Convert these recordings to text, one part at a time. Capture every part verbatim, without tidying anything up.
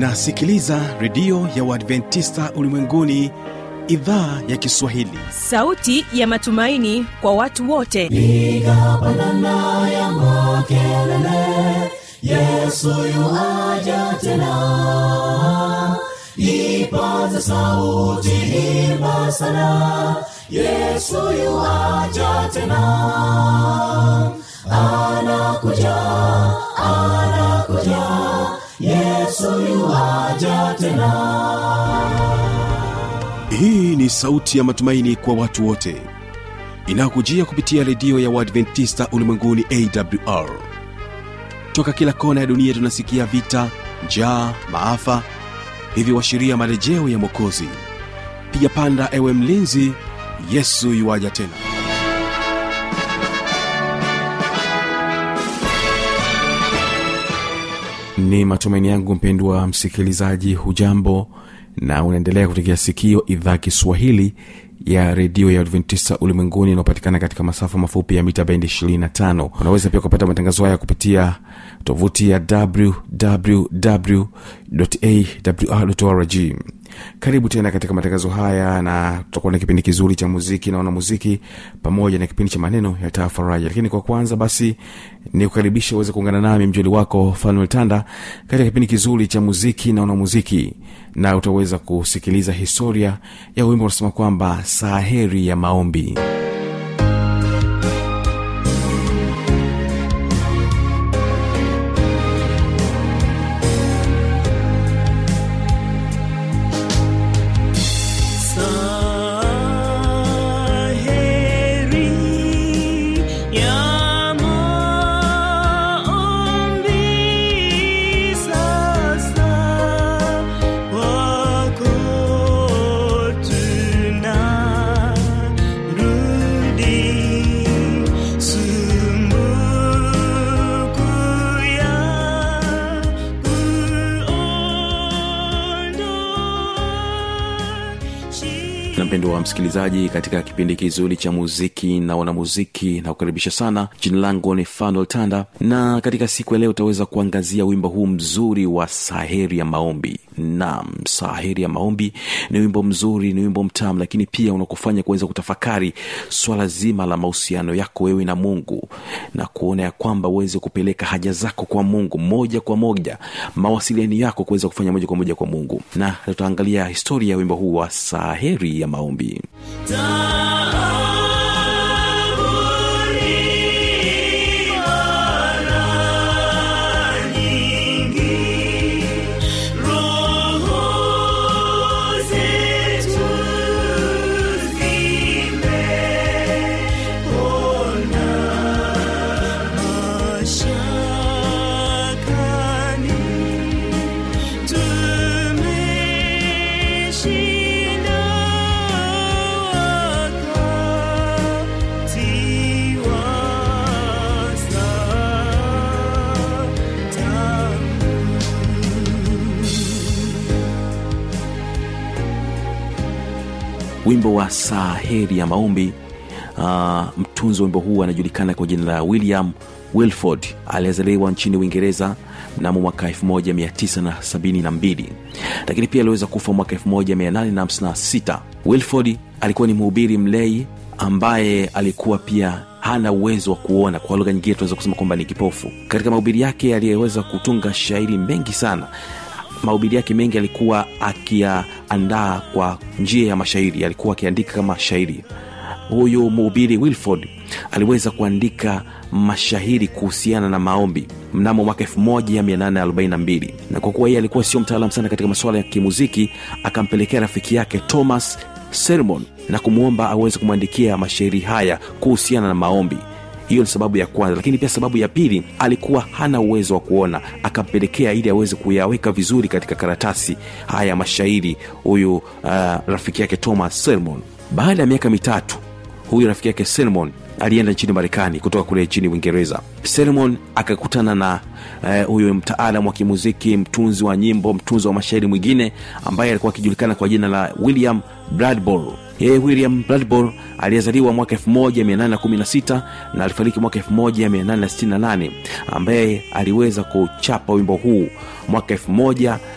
Unasikiliza redio ya Waadventista Ulimwenguni, idhaa ya Kiswahili. Sauti ya matumaini kwa watu wote. Piga pandana ya makelele, Yesu yuaja tena. Ipaza sauti, imba sana, Yesu yuaja tena. Anakuja, anakuja, Yesu yuaja tena. Hii ni sauti ya matumaini kwa watu wote, inakujia kupitia redio ya Waadventista Ulimwenguni A W R. Toka kila kona ya dunia tunasikia vita, njaa, maafa, hivi washiria marejeo ya Mwokozi. Piga panda ewe mlinzi, Yesu yuaja tena. Ni matumaini yangu mpendwa msikilizaji, hujambo na unaendelea kutegea sikio idhaa Kiswahili ya redio ya Adventista Ulimwenguni inayopatikana katika masafa mafupi ya mita bendi ishirini na tano. Unaweza pia kupata matangazo haya kupitia tovuti ya w w w dot a w r dot org. Karibu tena katika matangazo haya, na tutakuwa na kipindi kizuri cha muziki na wanamuziki pamoja na kipindi cha maneno ya tafaraja. Lakini kwa kwanza basi ni kukaribisha uweze kuungana nami mjoli wako Fanuel Tanda katika kipindi kizuri cha muziki na wanamuziki, na utaweza kusikiliza historia ya wimbo unasema kwamba Saheri ya Maombi. Mpendwa wa msikilizaji, katika kipindi kizuri cha muziki na wanamuziki na kukaribisha sana. Jina langu ni Fanuel Tanda, na katika siku ya leo utaweza kuangazia wimbo huu mzuri wa Saheri ya Maombi. Naam, Saheri ya Maombi ni wimbo mzuri, ni wimbo mtamu, lakini pia unakufanya kuweza kutafakari swala zima la mahusiano yako wewe na Mungu, na kuona ya kwamba uweze kupeleka haja zako kwa Mungu moja kwa moja, mawasiliano yako kuweza kufanya moja kwa moja kwa Mungu. Na tutaangalia historia ya wimbo huu wa Saheri ya Maombi. Wimbo wa Saheri ya Maombi, uh, mtunzi wa wimbo huu anajulikana kwa jina la William Wilford. Alizaliwa nchini Uingereza mnamo mwaka elfu moja mia tisa sabini na mbili, lakini pia aliweza kufa mwaka elfu moja mia nane hamsini na sita. Wilford alikuwa ni mhubiri mlei ambaye alikuwa pia hana uwezo wa kuona, kwa lugha nyingine tunaweza kusema kwamba ni kipofu. Katika mahubiri yake aliweza kutunga shairi mengi sana. Mahubiri yake mengi alikuwa akiandaa kwa njia ya mashairi, alikuwa akiandika kama shairi. Huyo mhubiri Wilford aliweza kuandika mashairi kuhusiana na maombi mnamo mwaka elfu moja mia nane arobaini na mbili, na kwa kuwa yeye alikuwa sio mtaalamu sana katika masuala ya kimuziki, akampelekea rafiki yake Thomas Sermon na kumuomba aweze kumwandikia mashairi haya kuhusiana na maombi. Hiyo ni sababu ya kwanza, lakini pia sababu ya pili, alikuwa hana uwezo wa kuona, akampelekea ili aweze kuyaweka vizuri katika karatasi haya mashairi huyu uh, rafiki yake Thomas Sermon. Baada ya miaka mitatu, huyu rafiki yake Sermon alienda nchini Marekani kutoka kule nchini Uingereza. Sermon akakutana na uh, huyu mtaalamu wa kimuziki, mtunzi wa nyimbo, mtunzi wa mashairi mwingine ambaye alikuwa akijulikana kwa jina la William Bradbury. Yeye William Bradbury alizaliwa mwaka elfu moja mia nane kumi na sita na alifariki mwaka elfu moja mia nane sitini na nane, ambaye aliweza kuchapa wimbo huu mwaka elfu moja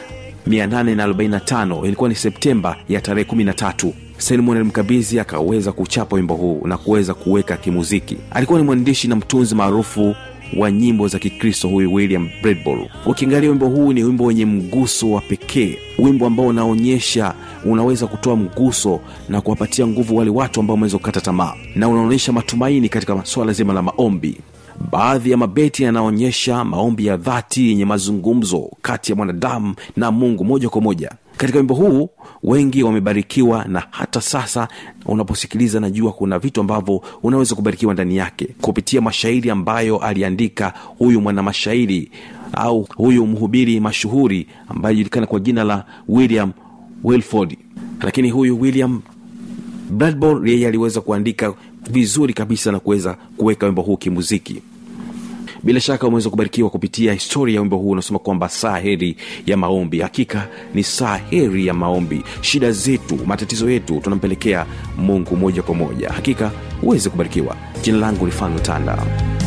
mia nane arobaini na tano, ilikuwa ni Septemba ya tarehe kumi na tatu, Solomon alimkabidhi akaweza kuchapa wimbo huu na kuweza kuweka kimuziki. Alikuwa ni mwandishi na mtunzi maarufu wa nyimbo za Kikristo huyu William Bradbury. Ukiangalia wimbo huu ni wimbo wenye mguso wa pekee, wimbo ambao unaonyesha unaweza kutoa mguso na kuwapatia nguvu wale watu ambao wameweza kukata tamaa, na unaonyesha matumaini katika masuala zima la maombi. Baadhi ya mabeti yanaonyesha maombi ya dhati yenye mazungumzo kati ya mwanadamu na Mungu moja kwa moja. Katika wimbo huu wengi wamebarikiwa, na hata sasa unaposikiliza najua kuna vitu ambavyo unaweza kubarikiwa ndani yake kupitia mashairi ambayo aliandika huyu mwana mashairi au huyu mhubiri mashuhuri ambaye anajulikana kwa jina la William Wilford. Lakini huyu William Bradbury yeye aliweza kuandika vizuri kabisa na kuweza kuweka wimbo huu kimuziki. Bila shaka umeweza kubarikiwa kupitia historia ya wimbo huu. Unasema kwamba saa heri ya maombi. Hakika ni saa heri ya maombi. Shida zetu, matatizo yetu tunampelekea Mungu moja kwa moja. Hakika uweze kubarikiwa. Jina langu ni Fano Tanda.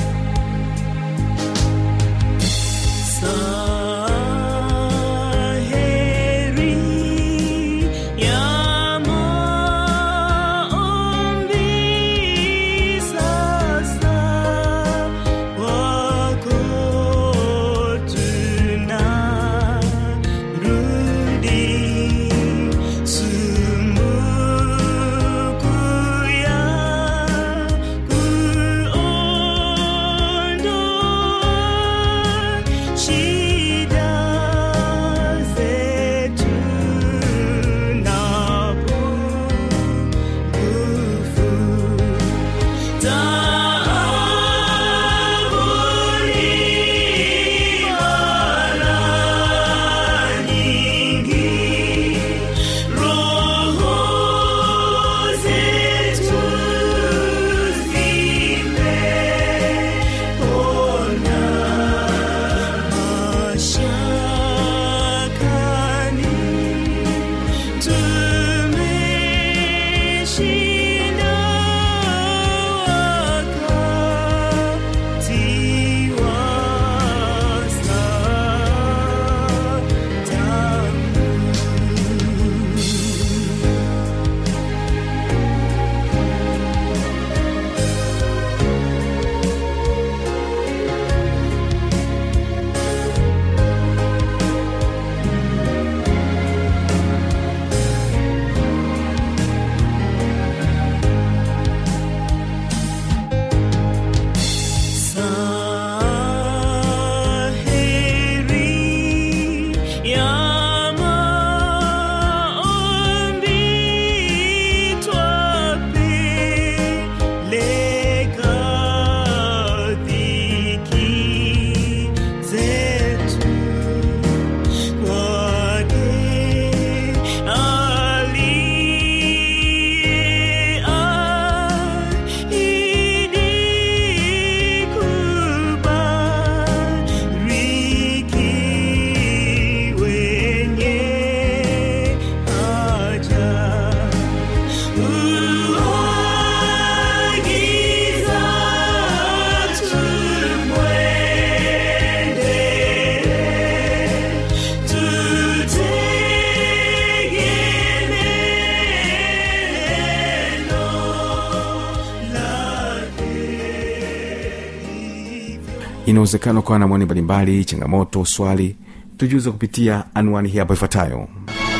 Inawezekana kwa na mwani mbalimbali, changamoto, swali, tujuze kupitia anwani hii hapo ifuatayo.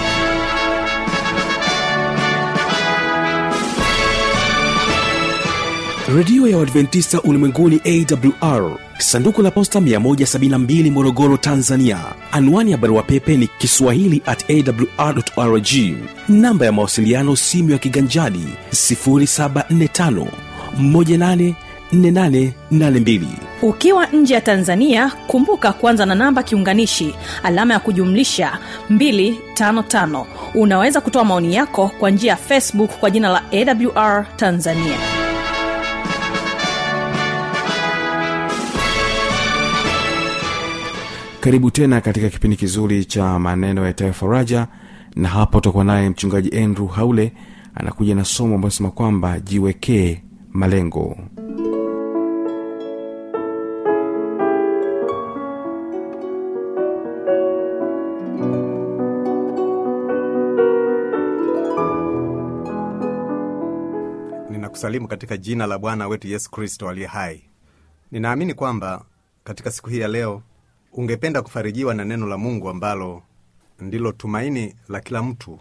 Radio ya Adventista Ulimwenguni A W R, sanduku la posta mia moja sabini na mbili Morogoro, Tanzania. Anwani ya barua pepe ni kiswahili at a w r dot org. Namba ya mawasiliano simu ya kiganjadi sifuri saba nne tano moja nane nne nane nane mbili. Ukiwa nje ya Tanzania, kumbuka kwanza na namba kiunganishi alama ya kujumlisha mbili tano tano. Unaweza kutoa maoni yako kwa njia ya Facebook kwa jina la A W R Tanzania. Karibu tena katika kipindi kizuri cha maneno ya Taifa Faraja, na hapa tutakuwa naye mchungaji Andrew Haule anakuja na somo ambalo linasema kwamba jiwekee malengo. Ninakusalimu katika jina la Bwana wetu Yesu Kristo aliye hai. Ninaamini kwamba katika siku hii ya leo ungependa kufarijiwa na neno la Mungu ambalo ndilo tumaini la kila mtu,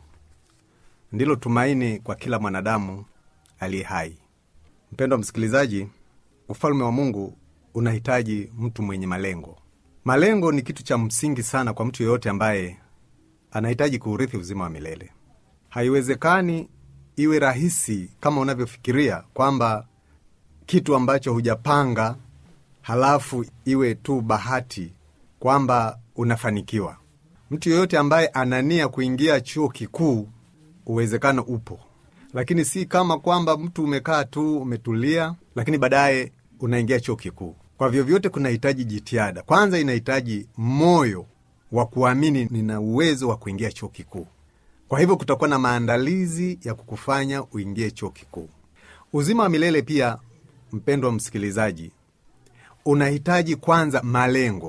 ndilo tumaini kwa kila mwanadamu aliye hai. Mpendwa msikilizaji, ufalme wa Mungu unahitaji mtu mwenye malengo. Malengo ni kitu cha msingi sana kwa mtu yeyote ambaye anahitaji kuurithi uzima wa milele. Haiwezekani iwe rahisi kama unavyofikiria kwamba kitu ambacho hujapanga halafu iwe tu bahati kwamba unafanikiwa. Mtu yeyote ambaye anania kuingia chuo kikuu, uwezekano upo. Lakini si kama kwamba mtu umekaa tu umetulia lakini baadaye unaingia chuo kikuu. Kwa vyovyote kunahitaji jitihada. Kwanza inahitaji moyo wa kuamini nina uwezo wa kuingia chuo kikuu. Kwa hivyo kutakuwa na maandalizi ya kukufanya uingie chuo kikuu. Uzima wa milele pia, mpendwa msikilizaji, unahitaji kwanza malengo.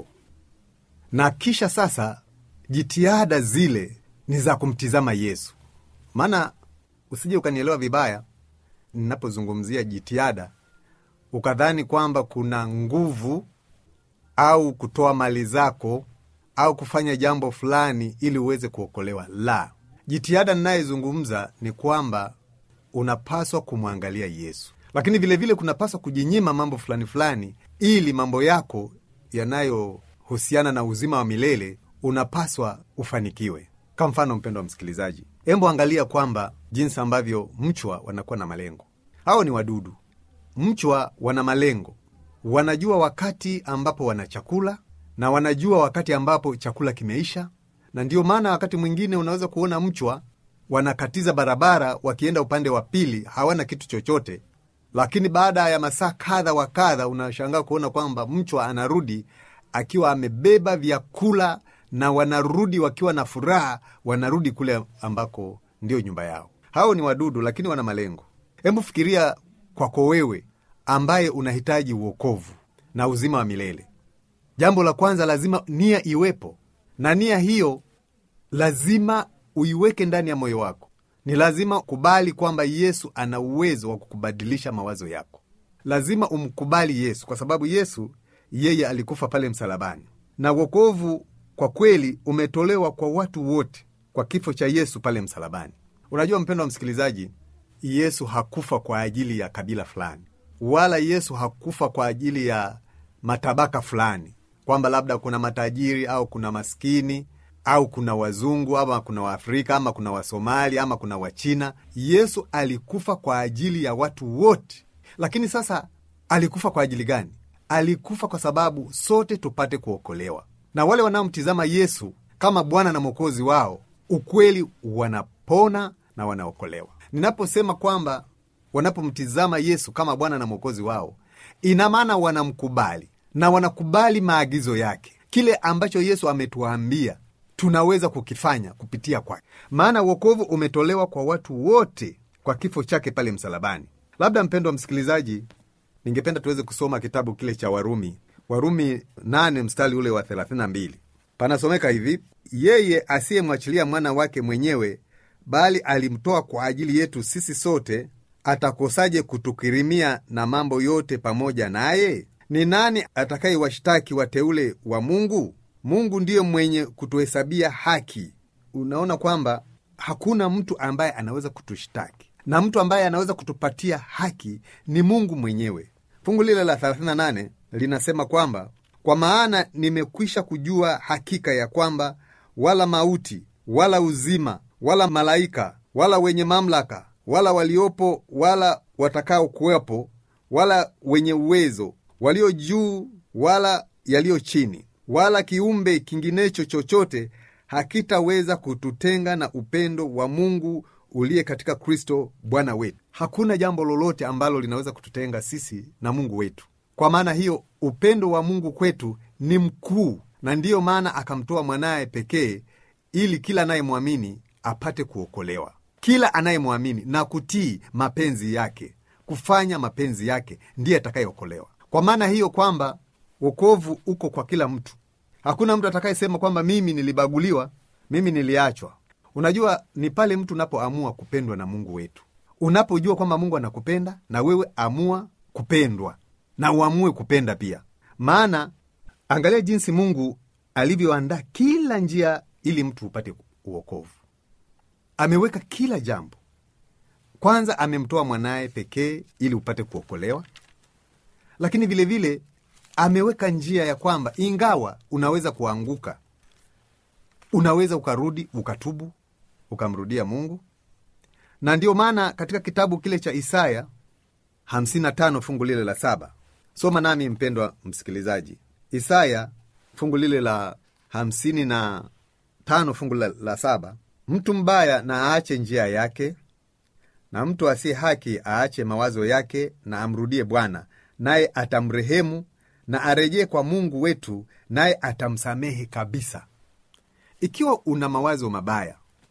Na kisha sasa jitihada zile ni za kumtizama Yesu. Maana usije ukanielewa vibaya ninapozungumzia jitihada ukadhani kwamba kuna nguvu au kutoa mali zako au kufanya jambo fulani ili uweze kuokolewa. La. Jitihada ninayozungumza ni kwamba unapaswa kumwangalia Yesu. Lakini vile vile kunapaswa kujinyima mambo fulani fulani ili mambo yako yanayohusiana na uzima wa milele unapaswa ufanikiwe. Kwa mfano, mpendwa msikilizaji, hebu angalia kwamba jinsi ambavyo mchwa wanakuwa na malengo. Hao ni wadudu. Mchwa wana malengo. Wanajua wakati ambapo wana chakula na wanajua wakati ambapo chakula kimeisha. Na ndio maana wakati mwingine unaweza kuona mchwa wanakatiza barabara wakienda upande wa pili, hawana kitu chochote. Lakini baada ya masaa kadha wa kadha unashangaa kuona kwamba mchwa anarudi akiwa amebeba vyakula na wanarudi wakiwa na furaha, wanarudi kule ambako ndio nyumba yao. Hao ni wadudu lakini wana malengo. Hebu fikiria kwako wewe ambaye unahitaji uokovu na uzima wa milele. Jambo la kwanza, lazima nia iwepo. Na nia hiyo lazima uiweke ndani ya moyo wako. Ni lazima kubali kwamba Yesu ana uwezo wa kukubadilisha mawazo yako. Lazima umkubali Yesu kwa sababu Yesu yeye alikufa pale msalabani. Na wokovu kwa kweli umetolewa kwa watu wote kwa kifo cha Yesu pale msalabani. Unajua mpendwa msikilizaji, Yesu hakufa kwa ajili ya kabila fulani. Wala Yesu hakufa kwa ajili ya matabaka fulani. Kwamba labda kuna matajiri au kuna maskini au kuna wazungu ama kuna Waafrika ama kuna Wasomali ama kuna Wachina. Yesu alikufa kwa ajili ya watu wote. Lakini sasa alikufa kwa ajili gani? Alikufa kwa sababu sote tupate kuokolewa. Na wale wanaomtizama Yesu kama Bwana na Mwokozi wao, ukweli wanapona na wanaokolewa. Ninaposema kwamba wanapomtizama Yesu kama Bwana na Mwokozi wao, ina maana wanamkubali na wanakubali maagizo yake. Kile ambacho Yesu ametuambia tunaweza kukifanya kupitia kwake. Maana wokovu umetolewa kwa watu wote kwa kifo chake pale msalabani. Labda mpendwa msikilizaji, ningependa tuweze kusoma kitabu kile cha Warumi. Warumi nane mstari ule wa thelathini na mbili. Panasomeka hivi: yeye asiyemwachilia mwana wake mwenyewe bali alimtoa kwa ajili yetu sisi sote, atakosaje kutukirimia na mambo yote pamoja naye? Ni nani atakayewashtaki wateule wa Mungu? Mungu ndiye mwenye kutuhesabia haki. Unaona kwamba hakuna mtu ambaye anaweza kutushtaki, na mtu ambaye anaweza kutupatia haki ni Mungu mwenyewe. Fungu lile la thelathini na nane linasema kwamba kwa maana nimekwisha kujua hakika ya kwamba wala mauti wala uzima wala malaika wala wenye mamlaka wala waliopo wala watakao kuwepo wala wenye uwezo walio juu wala yalio chini wala kiumbe kinginecho chochote hakitaweza kututenga na upendo wa Mungu uliye katika Kristo Bwana wetu. Hakuna jambo lolote ambalo linaweza kututenga sisi na Mungu wetu. Kwa maana hiyo upendo wa Mungu kwetu ni mkuu, na ndiyo maana akamtoa mwanaye pekee ili kila anayemwamini apate kuokolewa. Kila anayemwamini na kutii mapenzi yake, kufanya mapenzi yake, ndiye atakayeokolewa. Kwa maana hiyo kwamba wokovu uko kwa kila mtu. Hakuna mtu atakayesema kwamba mimi nilibaguliwa, mimi niliachwa. Unajua, ni pale mtu unapoamua kupendwa na Mungu wetu. unapojua kwamba Mungu anakupenda, na wewe amua kupendwa na uamue kupenda pia. Maana angalia jinsi Mungu alivyoandaa kila njia ili mtu upate uokovu. Ameweka kila jambo. Kwanza amemtoa mwanaye pekee ili upate kuokolewa. Lakini vile vile ameweka njia ya kwamba ingawa unaweza kuanguka, unaweza ukarudi, ukatubu, ukamrudia Mungu. Na ndio maana katika kitabu kile cha Isaya hamsini na tano fungu lile la saba, soma nami mpendwa msikilizaji. Isaya fungu lile la hamsini na tano fungu la, la saba. Mtu mbaya na aache njia yake, na mtu asiye haki aache mawazo yake, na amrudie Bwana, naye atamrehemu, na arejee kwa Mungu wetu, naye atamsamehe kabisa. Ikiwa una mawazo mabaya,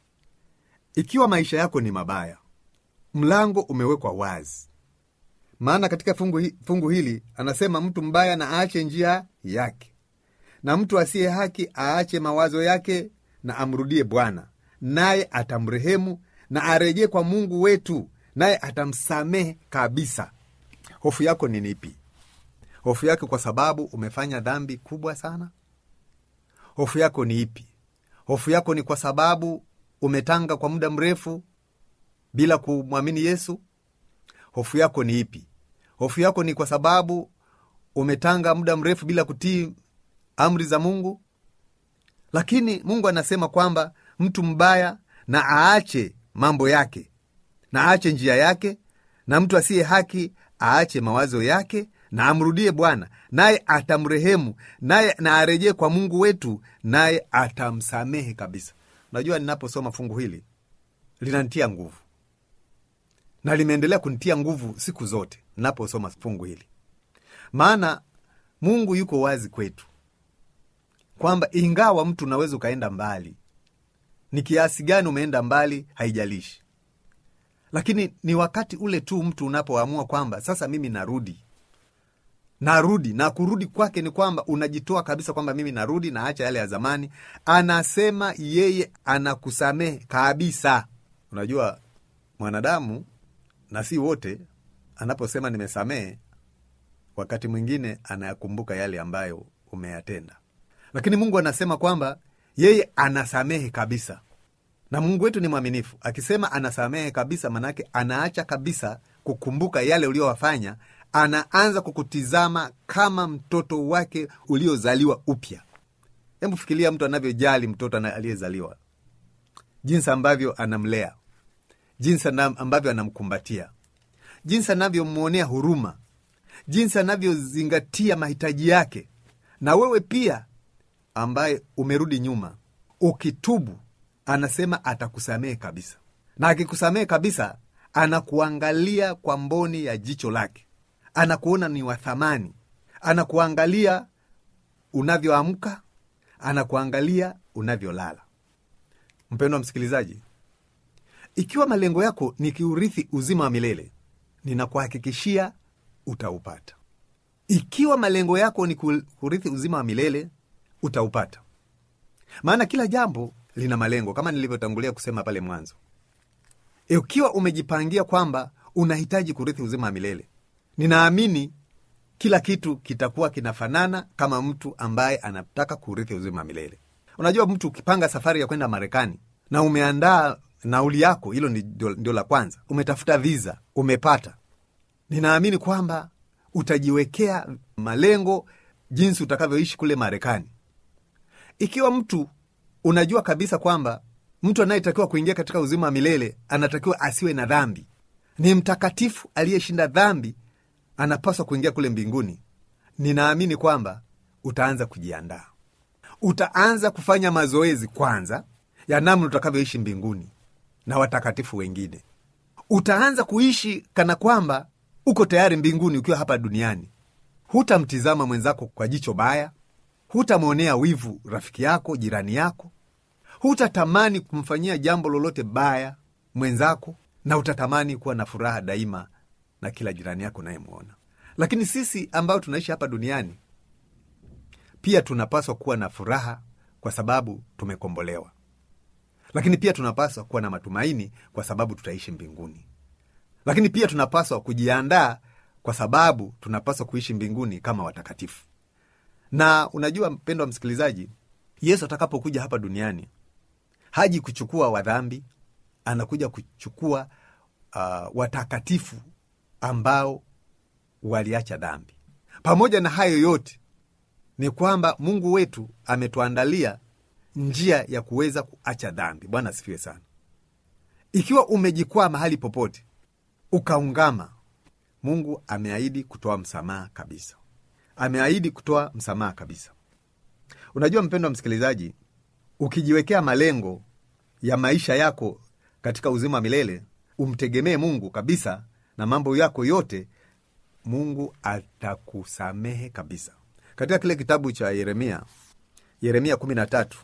ikiwa maisha yako ni mabaya, mlango umewekwa wazi. Maana katika fungu, hi, fungu hili anasema mtu mbaya na aache njia yake, na mtu asiye haki aache mawazo yake, na amrudie Bwana, naye atamrehemu, na arejee kwa Mungu wetu, naye atamsamehe kabisa. Hofu yako ni nipi? Hofu yako kwa sababu umefanya dhambi kubwa sana? Hofu yako ni ipi? Hofu yako ni kwa sababu umetanga kwa muda mrefu bila kumwamini Yesu? Hofu yako ni ipi? Hofu yako ni kwa sababu umetanga muda mrefu bila kutii amri za Mungu? Lakini Mungu anasema kwamba mtu mbaya na aache mambo yake, na aache njia yake, na mtu asiye haki aache mawazo yake, na amrudie Bwana, naye atamrehemu, naye na arejee kwa Mungu wetu, naye atamsamehe kabisa. Unajua, ninaposoma fungu hili linanitia nguvu, na limeendelea kunitia nguvu siku zote ninaposoma fungu hili. Maana Mungu yuko wazi kwetu kwamba ingawa mtu unaweza ukaenda mbali, ni kiasi gani umeenda mbali haijalishi, lakini ni wakati ule tu mtu unapoamua kwamba sasa mimi narudi, narudi, na kurudi kwake ni kwamba unajitoa kabisa kwamba mimi narudi, na acha yale ya zamani. Anasema yeye anakusamehe kabisa. Unajua, mwanadamu, na si wote, anaposema nimesamehe, wakati mwingine anayakumbuka yale ambayo umeyatenda. Lakini Mungu anasema kwamba yeye anasamehe kabisa. Na Mungu wetu ni mwaminifu. Akisema anasamehe kabisa, manake anaacha kabisa kukumbuka yale uliowafanya. Anaanza kukutizama kama mtoto wake uliozaliwa upya. Hebu fikiria mtu anavyojali mtoto aliyezaliwa, jinsi ambavyo anamlea, jinsi ambavyo anamkumbatia, jinsi anavyomuonea huruma, jinsi anavyozingatia mahitaji yake. Na wewe pia ambaye umerudi nyuma, ukitubu, anasema atakusamehe kabisa. Na akikusamehe kabisa, anakuangalia kwa mboni ya jicho lake, anakuona ni wa thamani, anakuangalia unavyoamka, anakuangalia unavyolala. Mpendwa msikilizaji, ikiwa malengo yako ni kiurithi uzima wa milele, ninakuhakikishia utaupata. Ikiwa malengo yako ni kurithi uzima wa milele, utaupata. Maana kila jambo lina malengo, kama nilivyotangulia kusema pale mwanzo. Ikiwa umejipangia kwamba unahitaji kurithi uzima wa milele, ninaamini kila kitu kitakuwa kinafanana kama mtu ambaye anataka kurithi uzima wa milele. Unajua, mtu ukipanga safari ya kwenda Marekani na umeandaa nauli yako, hilo ndio la kwanza, umetafuta visa, umepata, ninaamini kwamba utajiwekea malengo jinsi utakavyoishi kule Marekani. Ikiwa mtu unajua kabisa kwamba mtu anayetakiwa kuingia katika uzima wa milele anatakiwa asiwe na dhambi, ni mtakatifu aliyeshinda dhambi, anapaswa kuingia kule mbinguni, ninaamini kwamba utaanza kujiandaa. Utaanza kufanya mazoezi kwanza ya namna utakavyoishi mbinguni na watakatifu wengine. Utaanza kuishi kana kwamba uko tayari mbinguni ukiwa hapa duniani. Hutamtizama mwenzako kwa jicho baya, hutamwonea wivu rafiki yako, jirani yako, hutatamani kumfanyia jambo lolote baya mwenzako, na utatamani kuwa na furaha daima na kila jirani yako unayemwona. Lakini sisi ambao tunaishi hapa duniani pia tunapaswa kuwa na furaha kwa sababu tumekombolewa. Lakini pia tunapaswa kuwa na matumaini kwa sababu tutaishi mbinguni. lakini pia tunapaswa kujiandaa, kwa sababu tunapaswa kuishi mbinguni kama watakatifu. Na unajua mpendwa msikilizaji, Yesu atakapokuja hapa duniani haji kuchukua wadhambi, anakuja kuchukua uh, watakatifu ambao waliacha dhambi. Pamoja na hayo yote ni kwamba Mungu wetu ametuandalia njia ya kuweza kuacha dhambi. Bwana asifiwe sana. Ikiwa umejikwaa mahali popote ukaungama, Mungu ameahidi kutoa msamaha kabisa. Ameahidi kutoa msamaha kabisa. Unajua mpendwa msikilizaji, ukijiwekea malengo ya maisha yako katika uzima milele, umtegemee Mungu kabisa na mambo yako yote, Mungu atakusamehe kabisa. Katika kile kitabu cha Yeremia, Yeremia kumi na tatu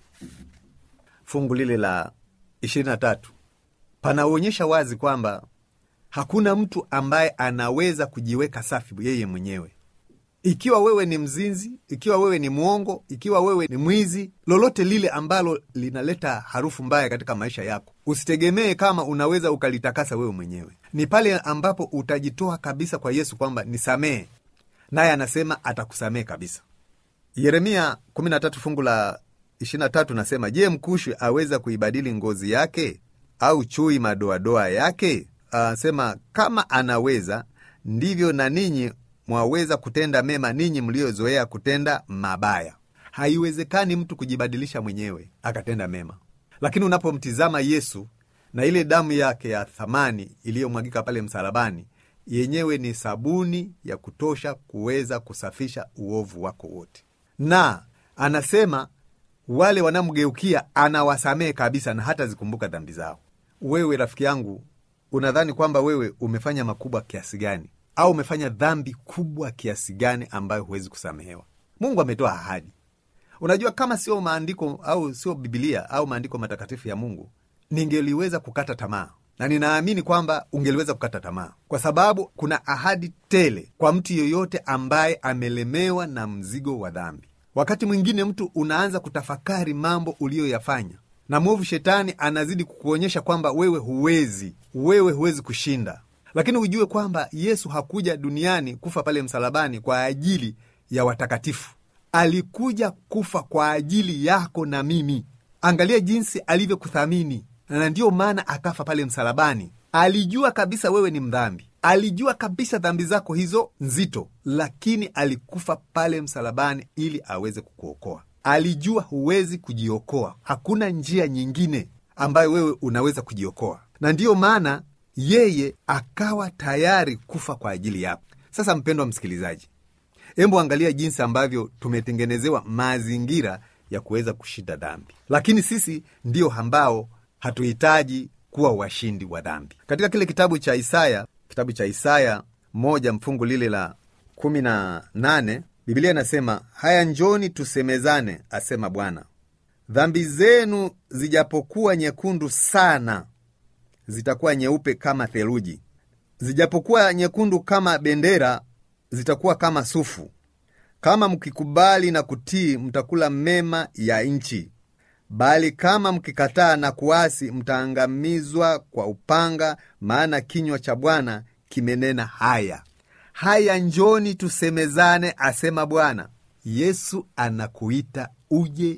fungu lile la ishirini na tatu, panaonyesha wazi kwamba hakuna mtu ambaye anaweza kujiweka safi yeye mwenyewe. Ikiwa wewe ni mzinzi, ikiwa wewe ni mwongo, ikiwa wewe ni mwizi, lolote lile ambalo linaleta harufu mbaya katika maisha yako, usitegemee kama unaweza ukalitakasa wewe mwenyewe. Ni pale ambapo utajitoa kabisa kwa Yesu kwamba nisamehe, naye anasema atakusamehe kabisa. Yeremia kumi na tatu fungu la ishirini na tatu nasema, je, mkushi aweza kuibadili ngozi yake, au chui madoadoa yake? Anasema kama anaweza, ndivyo na ninyi mwaweza kutenda mema, ninyi mliozoea kutenda mabaya. Haiwezekani mtu kujibadilisha mwenyewe akatenda mema. Lakini unapomtizama Yesu na ile damu yake ya thamani iliyomwagika pale msalabani, yenyewe ni sabuni ya kutosha kuweza kusafisha uovu wako wote. Na anasema wale wanamgeukia anawasamehe kabisa na hata zikumbuka dhambi zao. Wewe rafiki yangu, unadhani kwamba wewe umefanya makubwa kiasi gani, au umefanya dhambi kubwa kiasi gani ambayo huwezi kusamehewa? Mungu ametoa ahadi. Unajua, kama sio maandiko au sio Biblia au maandiko matakatifu ya Mungu, ningeliweza kukata tamaa. Na ninaamini kwamba ungeliweza kukata tamaa, kwa sababu kuna ahadi tele kwa mtu yoyote ambaye amelemewa na mzigo wa dhambi. Wakati mwingine mtu unaanza kutafakari mambo uliyoyafanya, na mwovu shetani anazidi kukuonyesha kwamba wewe huwezi, wewe huwezi kushinda. Lakini ujue kwamba Yesu hakuja duniani kufa pale msalabani kwa ajili ya watakatifu. Alikuja kufa kwa ajili yako na mimi. Angalia jinsi alivyokuthamini, na ndiyo maana akafa pale msalabani. Alijua kabisa wewe ni mdhambi, alijua kabisa dhambi zako hizo nzito, lakini alikufa pale msalabani ili aweze kukuokoa. Alijua huwezi kujiokoa, hakuna njia nyingine ambayo wewe unaweza kujiokoa, na ndiyo maana yeye akawa tayari kufa kwa ajili yako. Sasa mpendwa msikilizaji, hebu angalia jinsi ambavyo tumetengenezewa mazingira ya kuweza kushinda dhambi, lakini sisi ndio ambao hatuhitaji kuwa washindi wa dhambi. Katika kile kitabu cha Isaya, kitabu cha Isaya moja mfungu lile la kumi na nane, Biblia inasema, haya njoni tusemezane, asema Bwana, dhambi zenu zijapokuwa nyekundu sana, zitakuwa nyeupe kama theluji. Zijapokuwa nyekundu kama bendera, zitakuwa kama sufu. Kama mkikubali na kutii, mtakula mema ya nchi. Bali kama mkikataa na kuasi, mtaangamizwa kwa upanga, maana kinywa cha Bwana kimenena haya. Haya njoni tusemezane, asema Bwana. Yesu anakuita uje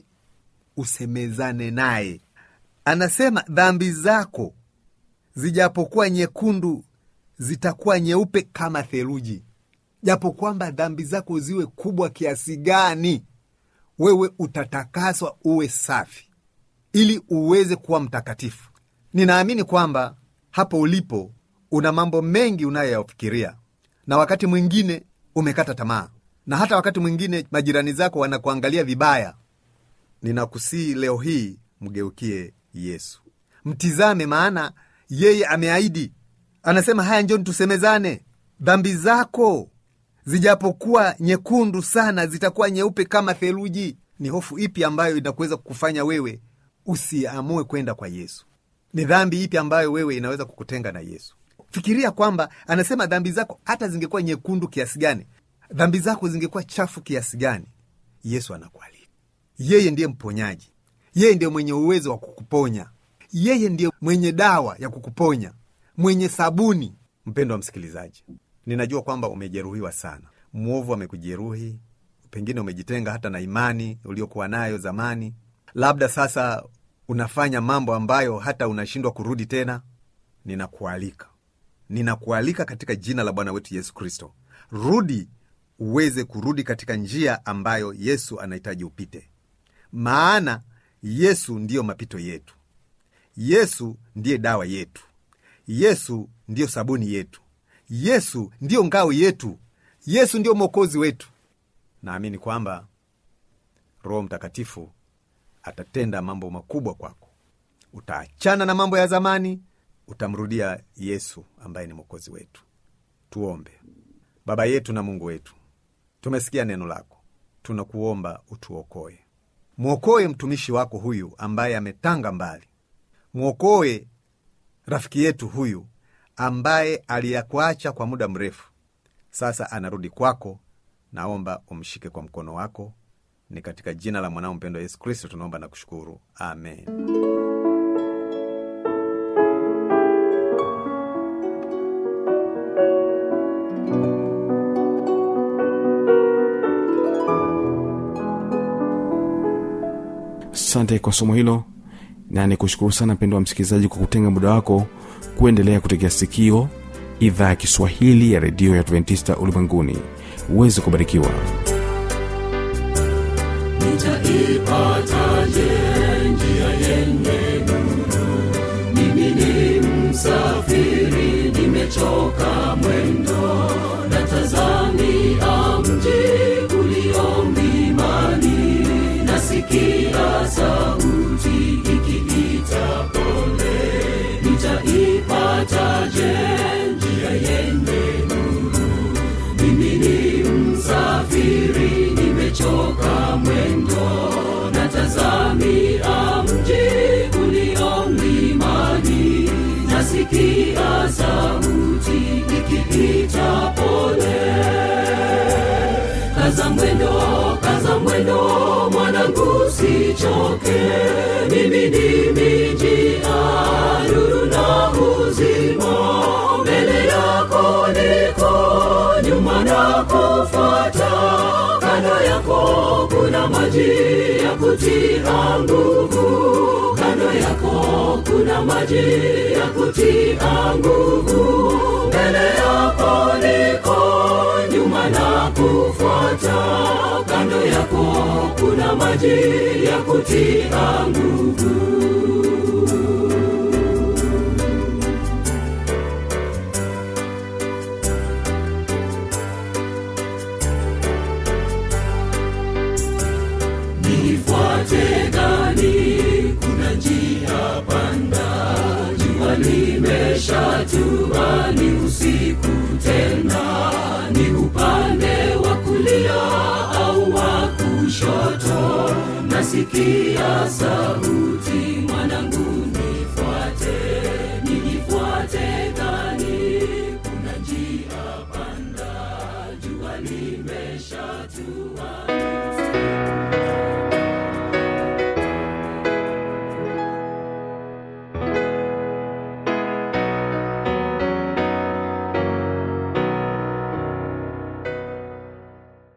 usemezane naye. Anasema dhambi zako zijapokuwa nyekundu, zitakuwa nyeupe kama theluji. Japo kwamba dhambi zako ziwe kubwa kiasi gani, wewe utatakaswa uwe safi ili uweze kuwa mtakatifu. Ninaamini kwamba hapo ulipo una mambo mengi unayoyafikiria, na wakati mwingine umekata tamaa, na hata wakati mwingine majirani zako wanakuangalia vibaya. Ninakusii leo hii mgeukie Yesu, mtizame, maana yeye ameahidi. Anasema haya njoni tusemezane, dhambi zako zijapokuwa nyekundu sana, zitakuwa nyeupe kama theluji. Ni hofu ipi ambayo inakuweza kukufanya wewe usiamue kwenda kwa Yesu? Ni dhambi ipi ambayo wewe inaweza kukutenga na Yesu? Fikiria kwamba anasema dhambi zako hata zingekuwa nyekundu kiasi gani, dhambi zako zingekuwa chafu kiasi gani, Yesu anakualika. Yeye ndiye mponyaji, yeye ndiye mwenye uwezo wa kukuponya, yeye ndiye mwenye dawa ya kukuponya, mwenye sabuni Mpendwa msikilizaji, ninajua kwamba umejeruhiwa sana. Mwovu amekujeruhi, pengine umejitenga hata na imani uliokuwa nayo zamani. Labda sasa unafanya mambo ambayo hata unashindwa kurudi tena. Ninakualika, ninakualika katika jina la Bwana wetu Yesu Kristo, rudi, uweze kurudi katika njia ambayo Yesu anahitaji upite. Maana Yesu ndiyo mapito yetu. Yesu ndiye dawa yetu. Yesu ndiyo sabuni yetu. Yesu ndiyo ngao yetu. Yesu ndiyo mwokozi wetu. Naamini kwamba Roho Mtakatifu atatenda mambo makubwa kwako. Utaachana na mambo ya zamani, utamrudia Yesu ambaye ni mwokozi wetu. Tuombe. Baba yetu na Mungu wetu, tumesikia neno lako. Tunakuomba utuokoe. Mwokoe mtumishi wako huyu ambaye ametanga mbali. Mwokoe rafiki yetu huyu ambaye aliyakuacha kwa muda mrefu. Sasa anarudi kwako. Naomba umshike kwa mkono wako. Ni katika jina la mwanao mpendwa Yesu Kristo tunaomba na kushukuru. Amen. Asante kwa somo hilo, na nikushukuru sana mpendwa msikilizaji kwa kutenga muda wako kuendelea kutegea sikio idhaa ya Kiswahili ya redio ya Adventista Ulimwenguni. Uweze kubarikiwa. Nitaipataje njia yenye nuru? Mimi ni msafiri, nimechoka mwendo, natazamia mji ulio mlimani, nasikia sauti ikiita pole. Nitaipataje njia yenye nuru? Mimi ni msafiri, nimechoka mwendo, natazamia mji ulio mlimani, nasikia sauti ikiita pole. Kaza mwendo, kaza mwendo, mwanangu sichoke, mimi nimejia nuru na uzima. Mbele yako niko, nyuma na kufuata, kando yako kuna maji ya kutia nguvu, kando yako kuna maji ya kutia nguvu. Mbele yako niko, nyuma na kufuata, kando yako kuna maji ya kutia nguvu. Nifuate gani? Kuna njia panda, jua limeshatua, ni usiku tena. Ni upande wa kulia au wa kushoto? Nasikia sauti, mwanangu nifuate. Nifuate gani? Kuna njia panda, jua limeshatua.